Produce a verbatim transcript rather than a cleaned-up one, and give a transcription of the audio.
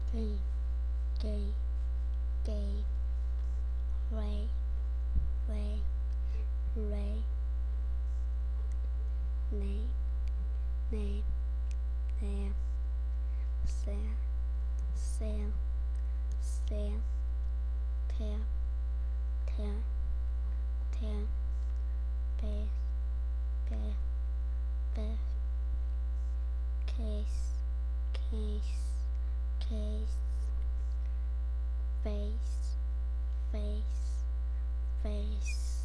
Game, game, game. Ray, ray, ray. Name, name, name. Sam, Sam, Sam. Tam, Tam, Tam. Beth, Beth, Beth. Case, case, case. Face, face, face.